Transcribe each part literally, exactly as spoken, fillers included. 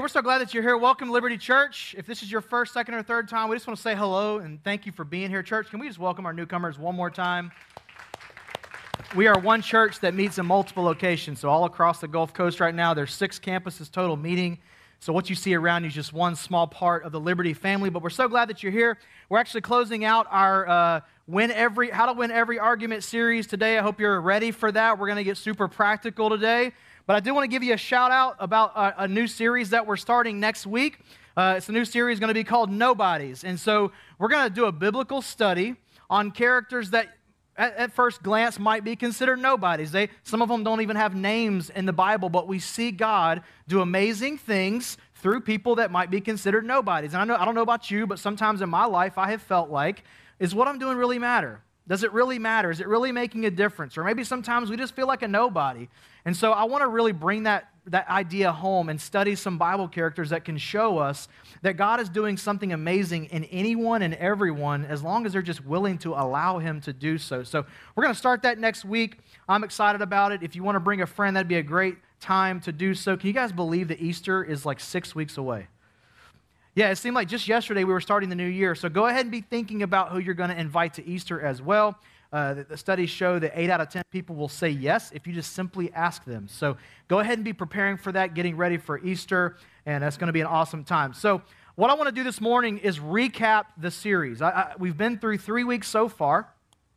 Hey, we're so glad that you're here. Welcome to Liberty Church. If this is your first, second, or third time, we just want to say hello and thank you for being here, church. Can we just welcome our newcomers one more time? We are one church that meets in multiple locations. So all across the Gulf Coast right now, there's six campuses total meeting. So what you see around you is just one small part of the Liberty family. But we're so glad that you're here. We're actually closing out our uh, win every How to Win Every Argument series today. I hope you're ready for that. We're going to get super practical today. But I do want to give you a shout out about a, a new series that we're starting next week. Uh, it's a new series going to be called Nobodies. And so we're going to do a biblical study on characters that at, at first glance might be considered nobodies. They, some of them don't even have names in the Bible, but we see God do amazing things through people that might be considered nobodies. And I know I don't know about you, but sometimes in my life I have felt like, is what I'm doing really matter? Does it really matter? Is it really making a difference? Or maybe sometimes we just feel like a nobody. And so I want to really bring that, that idea home and study some Bible characters that can show us that God is doing something amazing in anyone and everyone as long as they're just willing to allow Him to do so. So we're going to start that next week. I'm excited about it. If you want to bring a friend, that'd be a great time to do so. Can you guys believe that Easter is like six weeks away? Yeah, it seemed like just yesterday we were starting the new year. So go ahead and be thinking about who you're going to invite to Easter as well. Uh, the, the studies show that eight out of ten people will say yes if you just simply ask them. So go ahead and be preparing for that, getting ready for Easter, and that's going to be an awesome time. So what I want to do this morning is recap the series. I, I, we've been through three weeks so far,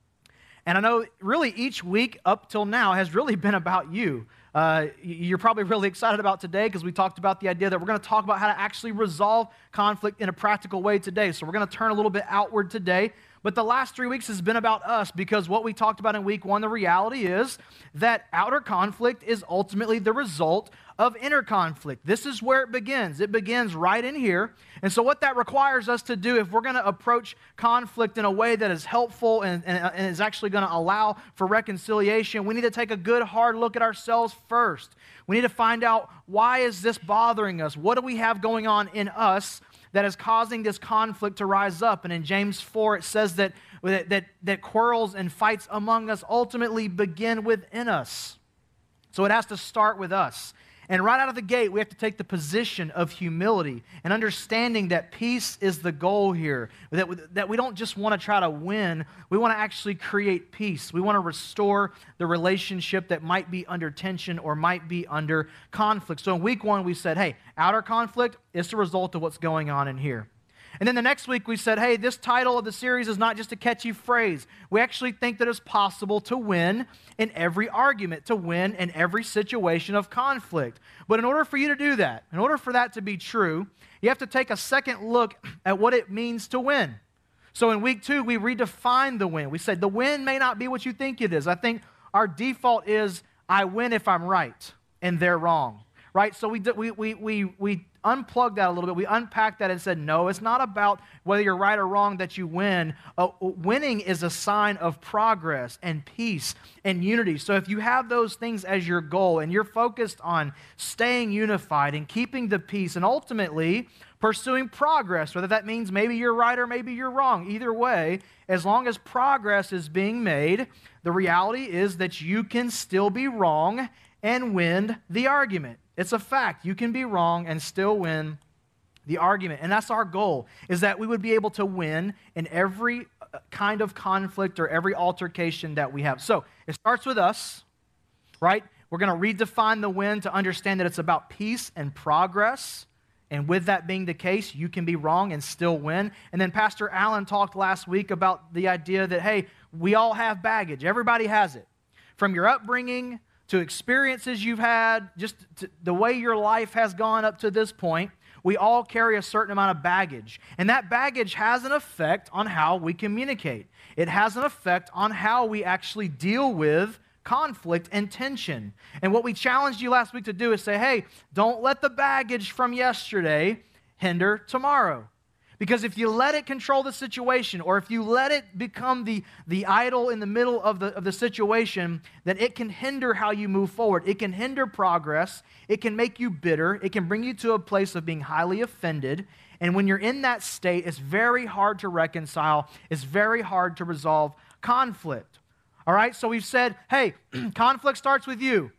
and I know really each week up till now has really been about you. Uh, you're probably really excited about today because we talked about the idea that we're going to talk about how to actually resolve conflict in a practical way today. So we're going to turn a little bit outward today. But the last three weeks has been about us because what we talked about in week one, the reality is that outer conflict is ultimately the result of inner conflict. This is where it begins. It begins right in here. And so what that requires us to do, if we're going to approach conflict in a way that is helpful and, and, and is actually going to allow for reconciliation, we need to take a good hard look at ourselves first. We need to find out, why is this bothering us? What do we have going on in us that is causing this conflict to rise up? And in James four, it says that, that, that quarrels and fights among us ultimately begin within us. So it has to start with us. And right out of the gate, we have to take the position of humility and understanding that peace is the goal here, that we, that we don't just want to try to win, we want to actually create peace. We want to restore the relationship that might be under tension or might be under conflict. So in week one, we said, hey, outer conflict is the result of what's going on in here. And then the next week we said, hey, this title of the series is not just a catchy phrase. We actually think that it's possible to win in every argument, to win in every situation of conflict. But in order for you to do that, in order for that to be true, you have to take a second look at what it means to win. So in week two, we redefined the win. We said the win may not be what you think it is. I think our default is, I win if I'm right and they're wrong. Right? So we we we we we unplugged that a little bit. We unpacked that and said, no, it's not about whether you're right or wrong that you win. Uh, winning is a sign of progress and peace and unity. So if you have those things as your goal and you're focused on staying unified and keeping the peace and ultimately pursuing progress, whether that means maybe you're right or maybe you're wrong, either way, as long as progress is being made, the reality is that you can still be wrong and win the argument. It's a fact. You can be wrong and still win the argument. And that's our goal, is that we would be able to win in every kind of conflict or every altercation that we have. So it starts with us, right? We're going to redefine the win to understand that it's about peace and progress. And with that being the case, you can be wrong and still win. And then Pastor Allen talked last week about the idea that, hey, we all have baggage. Everybody has it. From your upbringing to experiences you've had, just to the way your life has gone up to this point, we all carry a certain amount of baggage. And that baggage has an effect on how we communicate. It has an effect on how we actually deal with conflict and tension. And what we challenged you last week to do is say, hey, don't let the baggage from yesterday hinder tomorrow. Because if you let it control the situation, or if you let it become the, the idol in the middle of the, of the situation, then it can hinder how you move forward. It can hinder progress. It can make you bitter. It can bring you to a place of being highly offended. And when you're in that state, it's very hard to reconcile. It's very hard to resolve conflict. All right, so we've said, hey, conflict starts with you.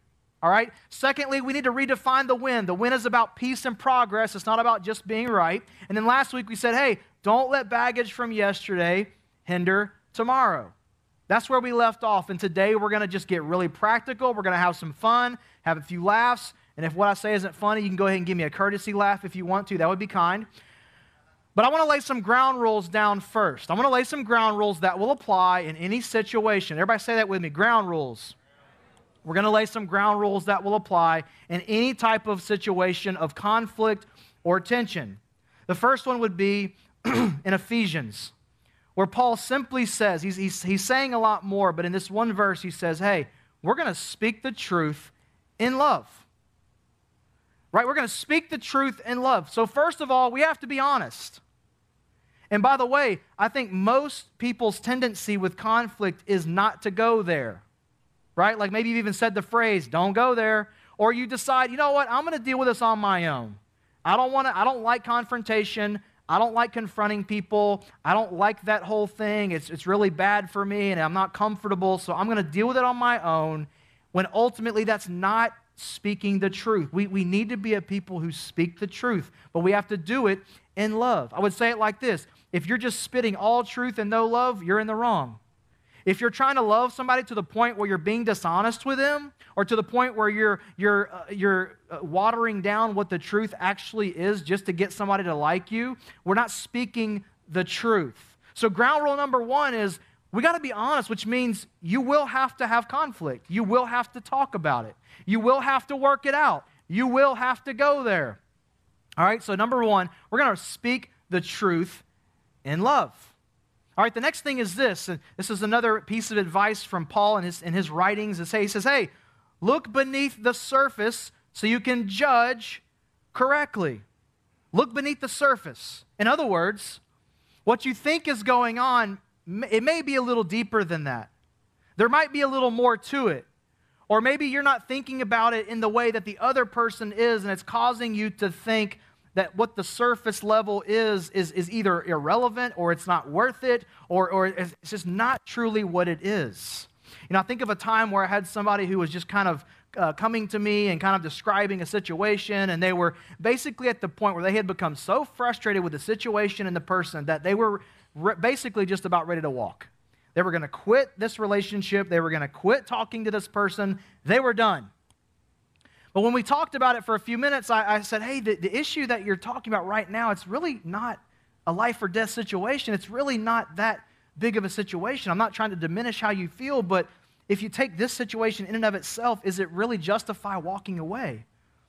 All right? Secondly, we need to redefine the win. The win is about peace and progress. It's not about just being right. And then last week we said, hey, don't let baggage from yesterday hinder tomorrow. That's where we left off. And today we're going to just get really practical. We're going to have some fun, have a few laughs. And if what I say isn't funny, you can go ahead and give me a courtesy laugh if you want to. That would be kind. But I want to lay some ground rules down first. I want to lay some ground rules that will apply in any situation. Everybody say that with me. Ground rules. We're going to lay some ground rules that will apply in any type of situation of conflict or tension. The first one would be in Ephesians, where Paul simply says, he's, he's, he's saying a lot more, but in this one verse he says, hey, we're going to speak the truth in love. Right? We're going to speak the truth in love. So first of all, we have to be honest. And by the way, I think most people's tendency with conflict is not to go there. Right? Like maybe you've even said the phrase, don't go there. Or you decide, you know what, I'm going to deal with this on my own. I don't want to, I don't like confrontation. I don't like confronting people. I don't like that whole thing. It's, it's really bad for me and I'm not comfortable. So I'm going to deal with it on my own, when ultimately that's not speaking the truth. We, we need to be a people who speak the truth, but we have to do it in love. I would say it like this. If you're just spitting all truth and no love, you're in the wrong. If you're trying to love somebody to the point where you're being dishonest with them, or to the point where you're, you're, uh, you're uh, watering down what the truth actually is just to get somebody to like you, we're not speaking the truth. So ground rule number one is we got to be honest, which means you will have to have conflict. You will have to talk about it. You will have to work it out. You will have to go there. All right, so number one, we're going to speak the truth in love. All right, the next thing is this, and this is another piece of advice from Paul in his, in his writings. Is, hey, he says, hey, look beneath the surface so you can judge correctly. Look beneath the surface. In other words, what you think is going on, it may be a little deeper than that. There might be a little more to it. Or maybe you're not thinking about it in the way that the other person is, and it's causing you to think that what the surface level is, is, is either irrelevant, or it's not worth it, or, or it's just not truly what it is. You know, I think of a time where I had somebody who was just kind of uh, coming to me and kind of describing a situation, and they were basically at the point where they had become so frustrated with the situation and the person that they were re- basically just about ready to walk. They were going to quit this relationship. They were going to quit talking to this person. They were done. But when we talked about it for a few minutes, I, I said, hey, the, the issue that you're talking about right now, it's really not a life or death situation. It's really not that big of a situation. I'm not trying to diminish how you feel, but if you take this situation in and of itself, is it really justify walking away?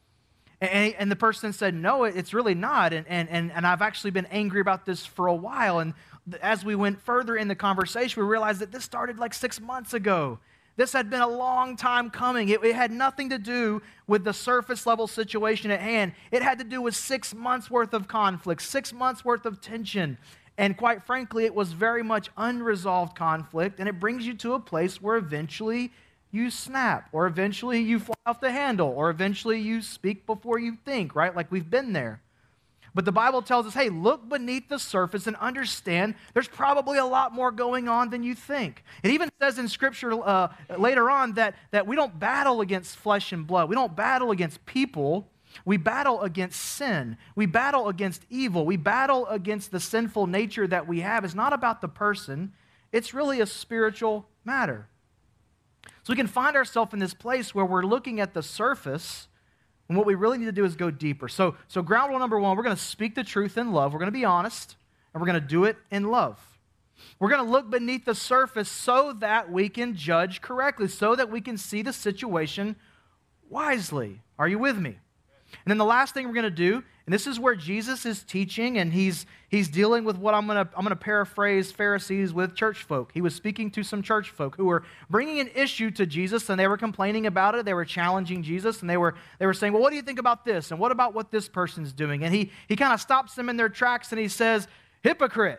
And, and the person said, no, it's really not. And, and, and, and I've actually been angry about this for a while. And as we went further in the conversation, we realized that this started like six months ago. This had been a long time coming. It, it had nothing to do with the surface level situation at hand. It had to do with six months worth of conflict, six months worth of tension. And quite frankly, it was very much unresolved conflict, and it brings you to a place where eventually you snap, or eventually you fly off the handle, or eventually you speak before you think, right? Like we've been there. But the Bible tells us, hey, look beneath the surface and understand there's probably a lot more going on than you think. It even says in Scripture uh, later on that, that we don't battle against flesh and blood. We don't battle against people. We battle against sin. We battle against evil. We battle against the sinful nature that we have. It's not about the person. It's really a spiritual matter. So we can find ourselves in this place where we're looking at the surface, and what we really need to do is go deeper. So, so ground rule number one, we're going to speak the truth in love. We're going to be honest, and we're going to do it in love. We're going to look beneath the surface so that we can judge correctly, so that we can see the situation wisely. Are you with me? And then the last thing we're going to do, and this is where Jesus is teaching, and he's he's dealing with what I'm going to I'm going to paraphrase Pharisees with church folk. He was speaking to some church folk who were bringing an issue to Jesus, and they were complaining about it. They were challenging Jesus, and they were they were saying, well, what do you think about this? And what about what this person's doing? And he he kind of stops them in their tracks, and he says, hypocrite,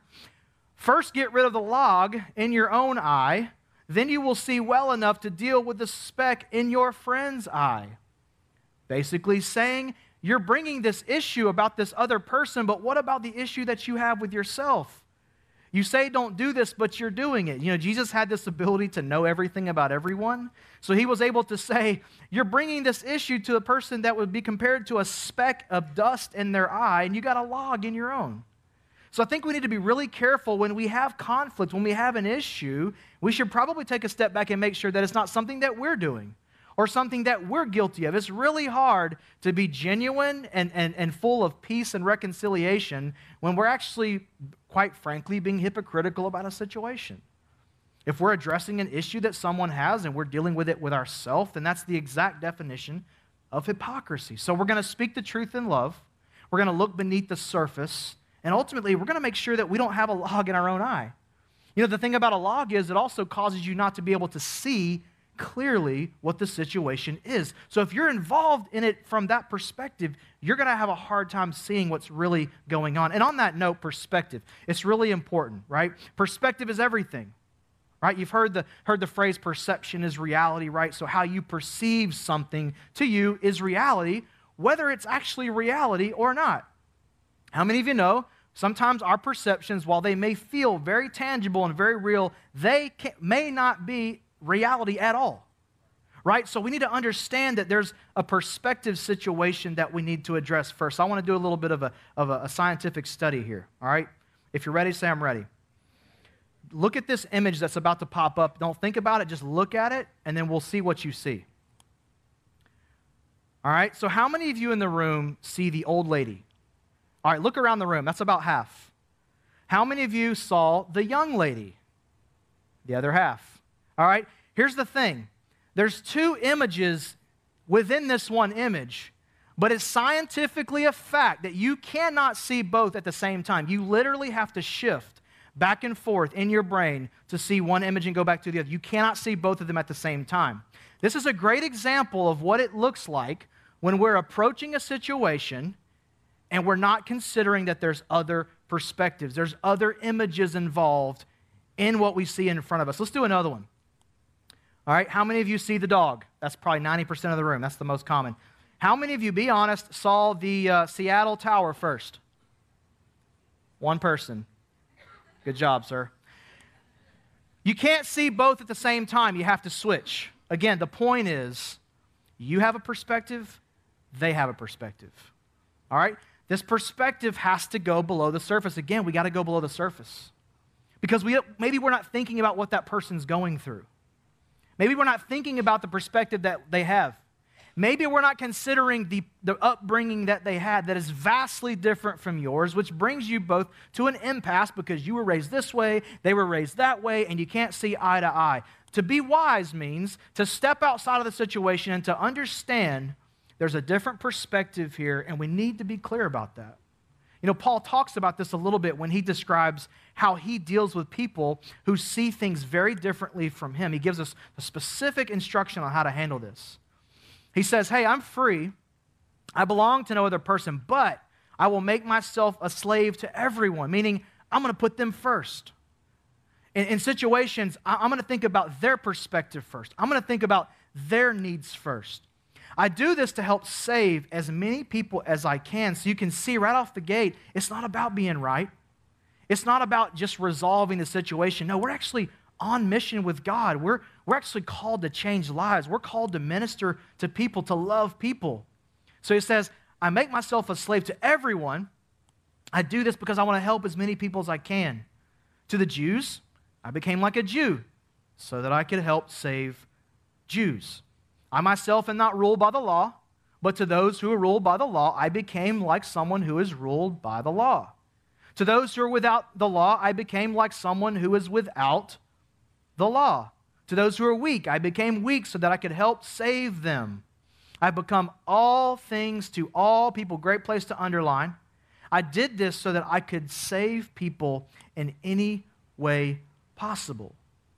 first get rid of the log in your own eye, then you will see well enough to deal with the speck in your friend's eye. Basically saying, you're bringing this issue about this other person, but what about the issue that you have with yourself? You say don't do this, but you're doing it. You know, Jesus had this ability to know everything about everyone. So he was able to say, you're bringing this issue to a person that would be compared to a speck of dust in their eye, and you got a log in your own. So I think we need to be really careful when we have conflict, when we have an issue. We should probably take a step back and make sure that it's not something that we're doing or something that we're guilty of. It's really hard to be genuine and, and, and full of peace and reconciliation when we're actually, quite frankly, being hypocritical about a situation. If we're addressing an issue that someone has and we're dealing with it with ourselves, then that's the exact definition of hypocrisy. So we're going to speak the truth in love. We're going to look beneath the surface. And ultimately, we're going to make sure that we don't have a log in our own eye. You know, the thing about a log is it also causes you not to be able to see clearly what the situation is. So if you're involved in it from that perspective, you're going to have a hard time seeing what's really going on. And on that note, perspective, it's really important, right? Perspective is everything, right? You've heard the, heard the phrase perception is reality, right? So how you perceive something to you is reality, whether it's actually reality or not. How many of you know sometimes our perceptions, while they may feel very tangible and very real, they can, may not be reality at all, right? So we need to understand that there's a perspective situation that we need to address first. So I want to do a little bit of a, of a, a scientific study here, all right? If you're ready, say I'm ready. Look at this image that's about to pop up. Don't think about it, just look at it, and then we'll see what you see. All right, so how many of you in the room see the old lady? All right, look around the room. That's about half. How many of you saw the young lady? The other half. All right, here's the thing. There's two images within this one image, but it's scientifically a fact that you cannot see both at the same time. You literally have to shift back and forth in your brain to see one image and go back to the other. You cannot see both of them at the same time. This is a great example of what it looks like when we're approaching a situation and we're not considering that there's other perspectives. There's other images involved in what we see in front of us. Let's do another one. All right, how many of you see the dog? That's probably ninety percent of the room. That's the most common. How many of you, be honest, saw the uh, Seattle Tower first? One person. Good job, sir. You can't see both at the same time. You have to switch. Again, the point is, you have a perspective, they have a perspective. All right? This perspective has to go below the surface. Again, we got to go below the surface. Because we maybe we're not thinking about what that person's going through. Maybe we're not thinking about the perspective that they have. Maybe we're not considering the, the upbringing that they had that is vastly different from yours, which brings you both to an impasse because you were raised this way, they were raised that way, and you can't see eye to eye. To be wise means to step outside of the situation and to understand there's a different perspective here, and we need to be clear about that. You know, Paul talks about this a little bit when he describes how he deals with people who see things very differently from him. He gives us a specific instruction on how to handle this. He says, hey, I'm free. I belong to no other person, but I will make myself a slave to everyone, meaning I'm going to put them first. In, in situations, I'm going to think about their perspective first. I'm going to think about their needs first. I do this to help save as many people as I can. So you can see right off the gate, it's not about being right. It's not about just resolving the situation. No, we're actually on mission with God. We're, we're actually called to change lives. We're called to minister to people, to love people. So he says, I make myself a slave to everyone. I do this because I want to help as many people as I can. To the Jews, I became like a Jew so that I could help save Jews. I myself am not ruled by the law, but to those who are ruled by the law, I became like someone who is ruled by the law. To those who are without the law, I became like someone who is without the law. To those who are weak, I became weak so that I could help save them. I've become all things to all people. Great place to underline. I did this so that I could save people in any way possible.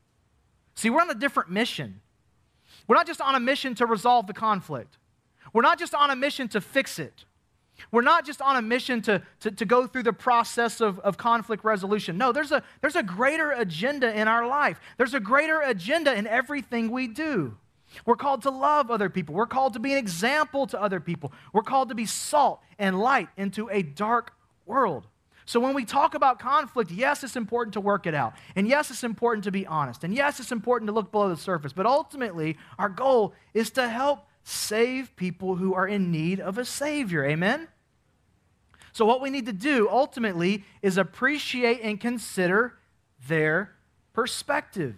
See, we're on a different mission. We're not just on a mission to resolve the conflict. We're not just on a mission to fix it. We're not just on a mission to, to, to go through the process of, of conflict resolution. No, there's a, there's a greater agenda in our life. There's a greater agenda in everything we do. We're called to love other people. We're called to be an example to other people. We're called to be salt and light into a dark world. So when we talk about conflict, yes, it's important to work it out. And yes, it's important to be honest. And yes, it's important to look below the surface. But ultimately, our goal is to help save people who are in need of a Savior. Amen? So what we need to do ultimately is appreciate and consider their perspective.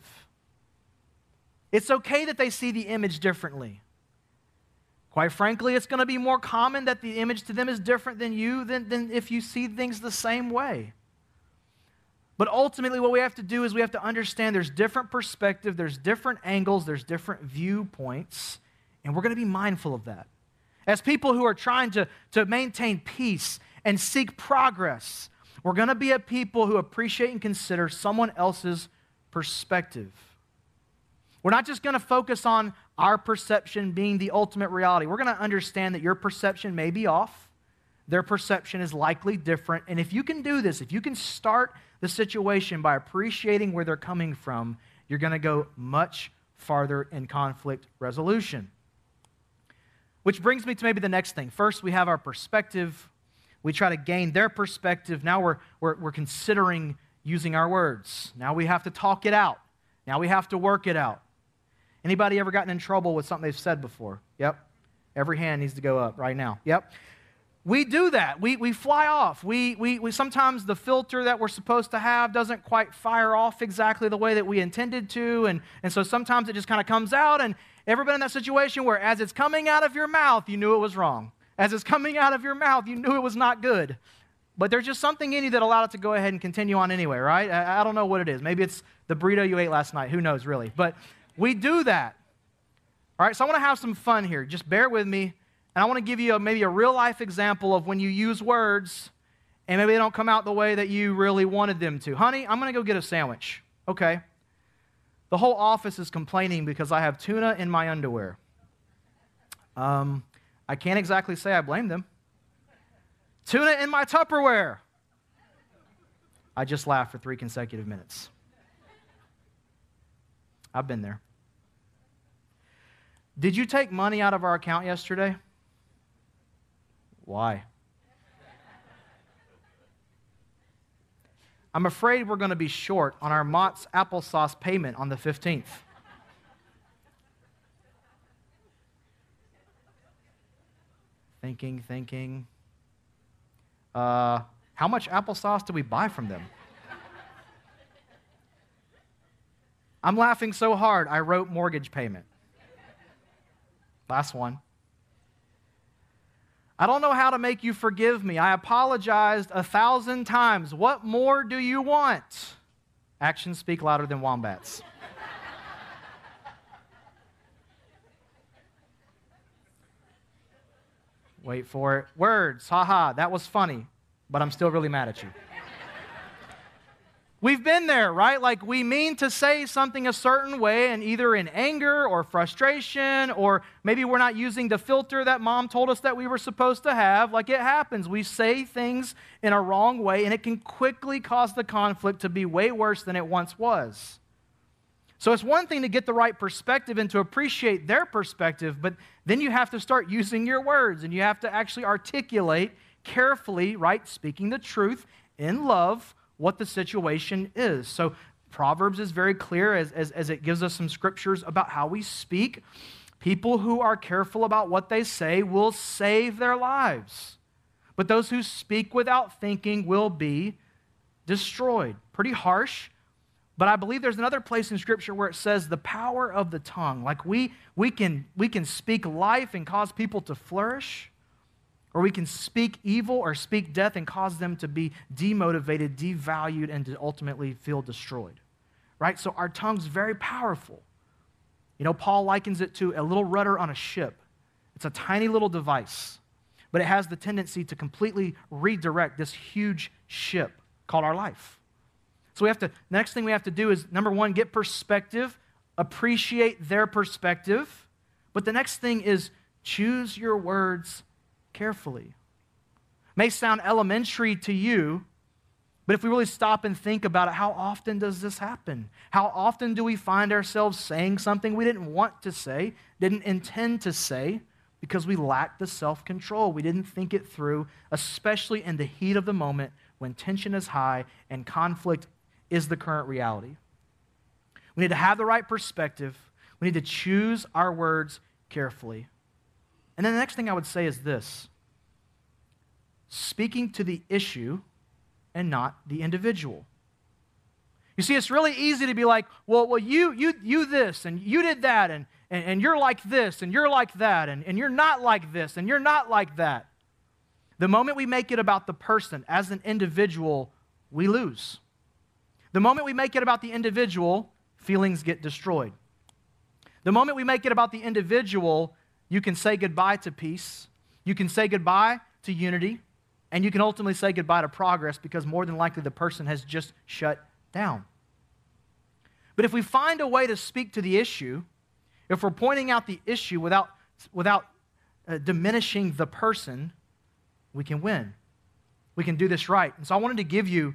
It's okay that they see the image differently. Quite frankly, it's going to be more common that the image to them is different than you than, than if you see things the same way. But ultimately, what we have to do is we have to understand there's different perspective, there's different angles, there's different viewpoints, and we're going to be mindful of that. As people who are trying to, to maintain peace and seek progress, we're going to be a people who appreciate and consider someone else's perspective. We're not just going to focus on our perception being the ultimate reality. We're going to understand that your perception may be off. Their perception is likely different. And if you can do this, if you can start the situation by appreciating where they're coming from, you're going to go much farther in conflict resolution. Which brings me to maybe the next thing. First, we have our perspective. We try to gain their perspective. Now we're, we're, we're considering using our words. Now we have to talk it out. Now we have to work it out. Anybody ever gotten in trouble with something they've said before? Yep. Every hand needs to go up right now. Yep. We do that. We, we fly off. We, we, we sometimes the filter that we're supposed to have doesn't quite fire off exactly the way that we intended to. And, and so sometimes it just kind of comes out. And ever been in that situation where as it's coming out of your mouth, you knew it was wrong. As it's coming out of your mouth, you knew it was not good. But there's just something in you that allowed it to go ahead and continue on anyway, right? I, I don't know what it is. Maybe it's the burrito you ate last night. Who knows, really? But we do that. All right, so I want to have some fun here. Just bear with me. And I want to give you a, maybe a real-life example of when you use words and maybe they don't come out the way that you really wanted them to. Honey, I'm going to go get a sandwich. Okay. The whole office is complaining because I have tuna in my underwear. Um, I can't exactly say I blame them. Tuna in my Tupperware. I just laughed for three consecutive minutes. I've been there. Did you take money out of our account yesterday? Why? I'm afraid we're going to be short on our Mott's applesauce payment on the fifteenth. Thinking, thinking. Uh, how much applesauce do we buy from them? I'm laughing so hard, I wrote mortgage payment. Last one. I don't know how to make you forgive me. I apologized a thousand times. What more do you want? Actions speak louder than wombats. Wait for it. Words. Ha ha. That was funny, but I'm still really mad at you. We've been there, right? Like we mean to say something a certain way and either in anger or frustration or maybe we're not using the filter that mom told us that we were supposed to have. Like it happens. We say things in a wrong way and it can quickly cause the conflict to be way worse than it once was. So it's one thing to get the right perspective and to appreciate their perspective, but then you have to start using your words and you have to actually articulate carefully, right, speaking the truth in love, what the situation is. So Proverbs is very clear as, as, as it gives us some scriptures about how we speak. People who are careful about what they say will save their lives. But those who speak without thinking will be destroyed. Pretty harsh, but I believe there's another place in Scripture where it says the power of the tongue. Like we, we, can, we can speak life and cause people to flourish, or we can speak evil or speak death and cause them to be demotivated, devalued, and to ultimately feel destroyed, right? So our tongue's very powerful. You know, Paul likens it to a little rudder on a ship. It's a tiny little device, but it has the tendency to completely redirect this huge ship called our life. So we have to, the next thing we have to do is, number one, get perspective, appreciate their perspective, but the next thing is choose your words carefully. May sound elementary to you, but if we really stop and think about it, how often does this happen? How often do we find ourselves saying something we didn't want to say, didn't intend to say, because we lacked the self-control? We didn't think it through, especially in the heat of the moment when tension is high and conflict is the current reality. We need to have the right perspective. We need to choose our words carefully. And then the next thing I would say is this: speaking to the issue and not the individual. You see, it's really easy to be like, well, well, you, you, you this, and you did that, and, and, and you're like this, and you're like that, and, and you're not like this, and you're not like that. The moment we make it about the person as an individual, we lose. The moment we make it about the individual, feelings get destroyed. The moment we make it about the individual, you can say goodbye to peace, you can say goodbye to unity, and you can ultimately say goodbye to progress, because more than likely the person has just shut down. But if we find a way to speak to the issue, if we're pointing out the issue without, without uh, diminishing the person, we can win. We can do this right. And so I wanted to give you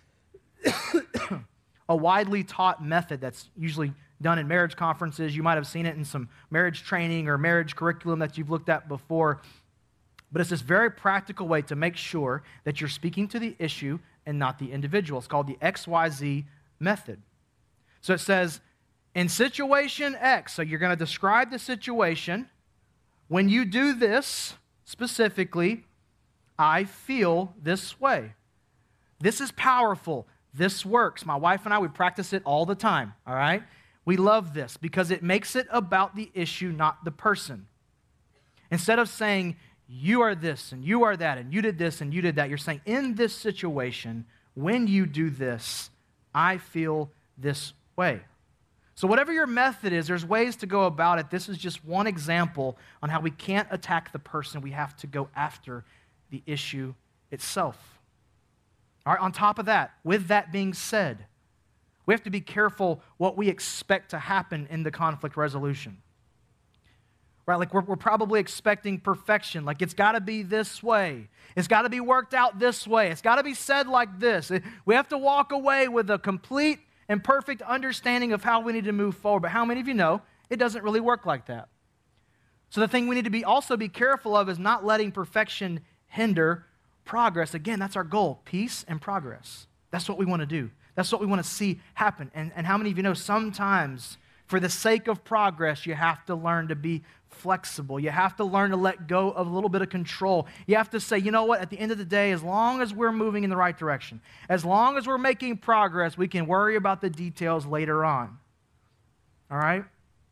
a widely taught method that's usually done in marriage conferences. You might have seen it in some marriage training or marriage curriculum that you've looked at before. But it's this very practical way to make sure that you're speaking to the issue and not the individual. It's called the X Y Z method. So it says, in situation X, so you're going to describe the situation. When you do this, specifically, I feel this way. This is powerful. This works. My wife and I, we practice it all the time, all right? We love this because it makes it about the issue, not the person. Instead of saying, you are this, and you are that, and you did this, and you did that, you're saying, in this situation, when you do this, I feel this way. So whatever your method is, there's ways to go about it. This is just one example on how we can't attack the person. We have to go after the issue itself. All right, on top of that, with that being said, we have to be careful what we expect to happen in the conflict resolution. Right, like we're, we're probably expecting perfection, like it's got to be this way. It's got to be worked out this way. It's got to be said like this. We have to walk away with a complete and perfect understanding of how we need to move forward. But how many of you know it doesn't really work like that? So the thing we need to be also be careful of is not letting perfection hinder progress. Again, that's our goal, peace and progress. That's what we want to do. That's what we want to see happen. And, and how many of you know sometimes for the sake of progress, you have to learn to be flexible. You have to learn to let go of a little bit of control. You have to say, you know what, at the end of the day, as long as we're moving in the right direction, as long as we're making progress, we can worry about the details later on. All right?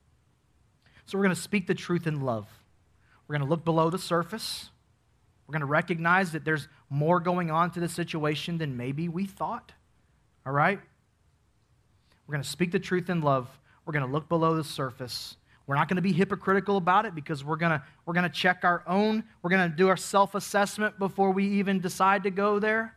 So we're going to speak the truth in love. We're going to look below the surface. We're going to recognize that there's more going on to the situation than maybe we thought. All right? We're going to speak the truth in love. We're going to look below the surface. We're not going to be hypocritical about it because we're going to we're going to check our own. We're going to do our self-assessment before we even decide to go there.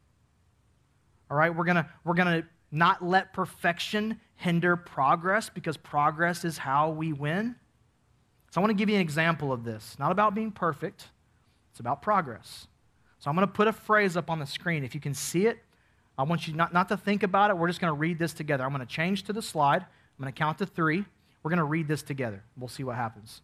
All right? We're going to we're going to not let perfection hinder progress because progress is how we win. So I want to give you an example of this. Not about being perfect. It's about progress. So I'm going to put a phrase up on the screen. If you can see it, I want you not, not to think about it. We're just going to read this together. I'm going to change to the slide. I'm going to count to three. We're going to read this together. We'll see what happens.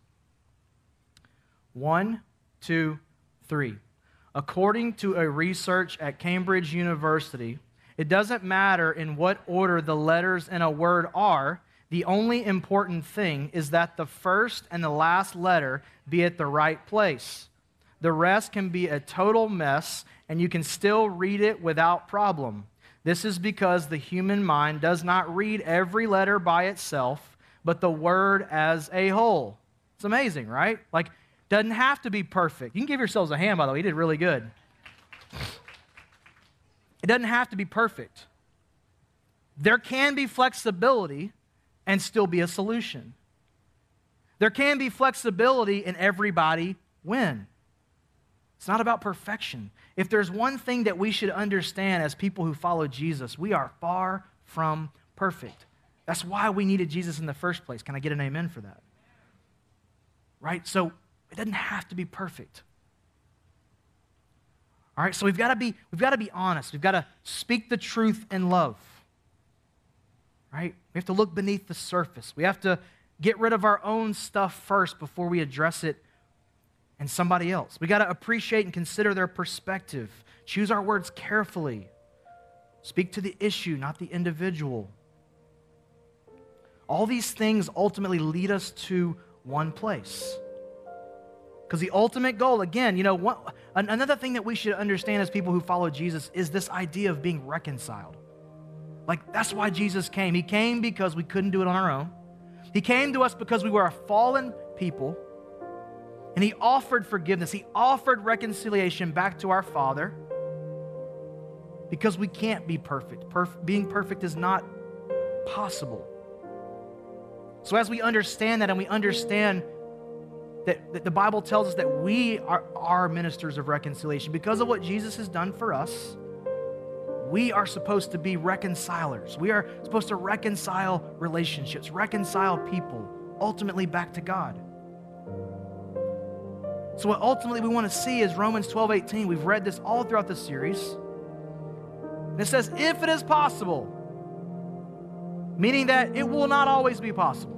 One, two, three. According to a research at Cambridge University, it doesn't matter in what order the letters in a word are. The only important thing is that the first and the last letter be at the right place. The rest can be a total mess, and you can still read it without problem. This is because the human mind does not read every letter by itself, but the word as a whole. It's amazing, right? Like, doesn't have to be perfect. You can give yourselves a hand, by the way. You did really good. It doesn't have to be perfect. There can be flexibility and still be a solution. There can be flexibility and everybody win. It's not about perfection. If there's one thing that we should understand as people who follow Jesus, we are far from perfect. That's why we needed Jesus in the first place. Can I get an amen for that? Right? So it doesn't have to be perfect. All right, so we've got to be, we've got to be honest. We've got to speak the truth in love. Right? We have to look beneath the surface. We have to get rid of our own stuff first before we address it and somebody else. We got to appreciate and consider their perspective. Choose our words carefully. Speak to the issue, not the individual. All these things ultimately lead us to one place. Because the ultimate goal, again, you know, one, another thing that we should understand as people who follow Jesus is this idea of being reconciled. Like, that's why Jesus came. He came because we couldn't do it on our own. He came to us because we were a fallen people. And he offered forgiveness. He offered reconciliation back to our Father. Because we can't be perfect. Perf- being perfect is not possible. So as we understand that, and we understand that, that the Bible tells us that we are, are ministers of reconciliation, because of what Jesus has done for us, we are supposed to be reconcilers. We are supposed to reconcile relationships, reconcile people, ultimately back to God. So what ultimately we want to see is Romans twelve eighteen. We've read this all throughout the series. And it says, if it is possible, meaning that it will not always be possible.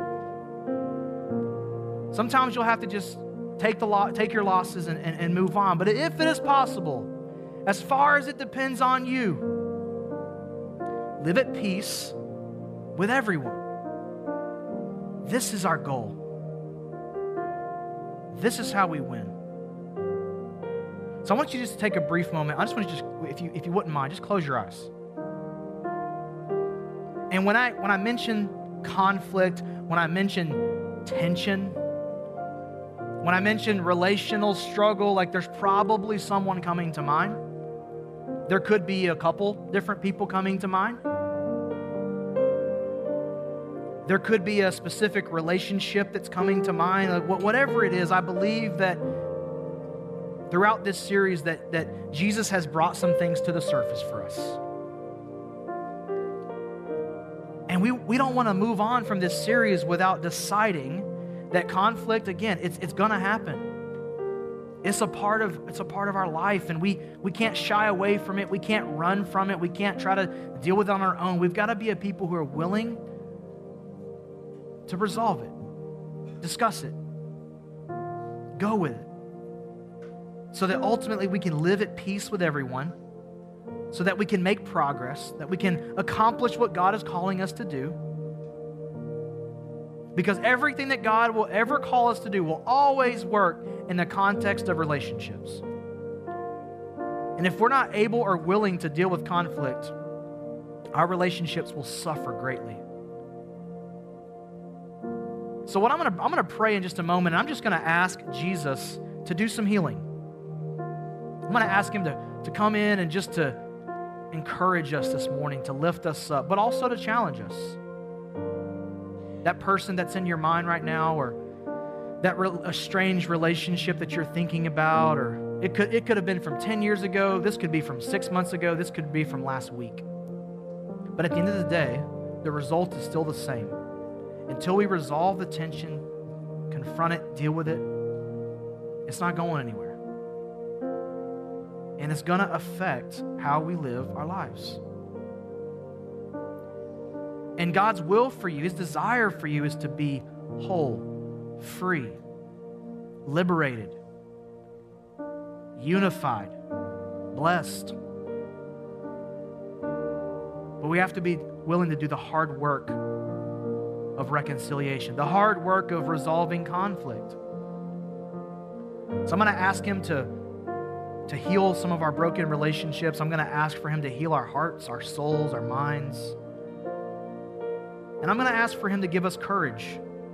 Sometimes you'll have to just take the lo- take your losses and, and, and move on. But if it is possible, as far as it depends on you, live at peace with everyone. This is our goal. This is how we win. So I want you to just take a brief moment. I just want you to just, if you if you wouldn't mind, just close your eyes. And when I when I mention conflict, when I mention tension, when I mention relational struggle, like there's probably someone coming to mind. There could be a couple different people coming to mind. There could be a specific relationship that's coming to mind. Like whatever it is, I believe that throughout this series that, that Jesus has brought some things to the surface for us. And we, we don't want to move on from this series without deciding that conflict, again, it's, it's going to happen. It's a part of, it's a part of our life, and we, we can't shy away from it. We can't run from it. We can't try to deal with it on our own. We've got to be a people who are willing to resolve it, discuss it, go with it, so that ultimately we can live at peace with everyone, so that we can make progress, that we can accomplish what God is calling us to do. Because everything that God will ever call us to do will always work in the context of relationships. And if we're not able or willing to deal with conflict, our relationships will suffer greatly. So what I'm going to I'm going to pray in just a moment, and I'm just going to ask Jesus to do some healing. I'm going to ask him to, to come in and just to encourage us this morning, to lift us up, but also to challenge us. That person that's in your mind right now, or that re- a strange relationship that you're thinking about, or it could, it could have been from ten years ago, this could be from six months ago, this could be from last week. But at the end of the day, the result is still the same. Until we resolve the tension, confront it, deal with it, it's not going anywhere. And it's going to affect how we live our lives. And God's will for you, his desire for you is to be whole, free, liberated, unified, blessed. But we have to be willing to do the hard work of reconciliation, the hard work of resolving conflict. So I'm going to ask him to, to heal some of our broken relationships. I'm going to ask for him to heal our hearts, our souls, our minds. And I'm going to ask for him to give us courage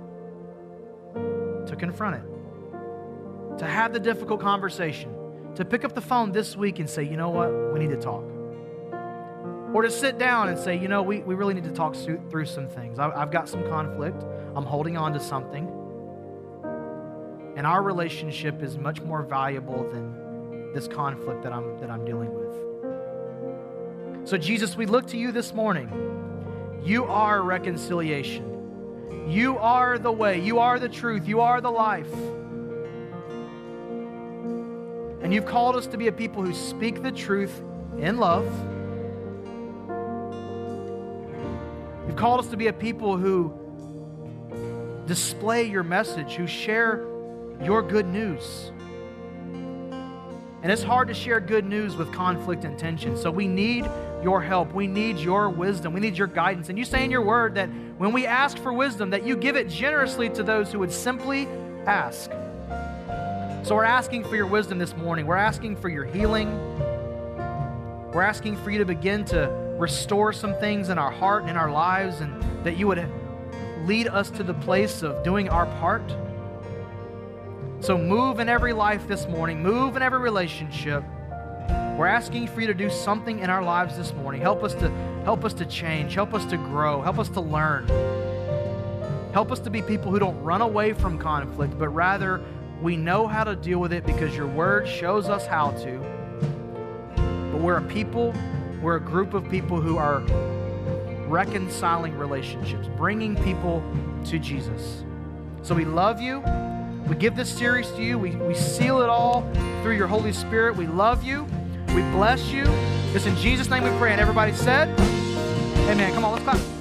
to confront it, to have the difficult conversation, to pick up the phone this week and say, you know what, we need to talk. Or to sit down and say, you know, we, we really need to talk through some things. I, I've got some conflict. I'm holding on to something. And our relationship is much more valuable than this conflict that I'm, that I'm dealing with. So Jesus, we look to you this morning. You are reconciliation. You are the way. You are the truth. You are the life. And you've called us to be a people who speak the truth in love. You've called us to be a people who display your message, who share your good news. And And it's hard to share good news with conflict and tension. So we need your help. We need your wisdom. We need your guidance. And you say in your word that when we ask for wisdom, that you give it generously to those who would simply ask. So we're asking for your wisdom this morning. We're asking for your healing. We're asking for you to begin to restore some things in our heart and in our lives, and that you would lead us to the place of doing our part. So move in every life this morning. Move in every relationship. We're asking for you to do something in our lives this morning. Help us to help us to change. Help us to grow. Help us to learn. Help us to be people who don't run away from conflict, but rather we know how to deal with it because your word shows us how to. But we're a people, we're a group of people who are reconciling relationships, bringing people to Jesus. So we love you. We give this series to you. We, we seal it all through your Holy Spirit. We love you. We bless you. It's in Jesus' name we pray. And everybody said, amen. Come on, let's clap.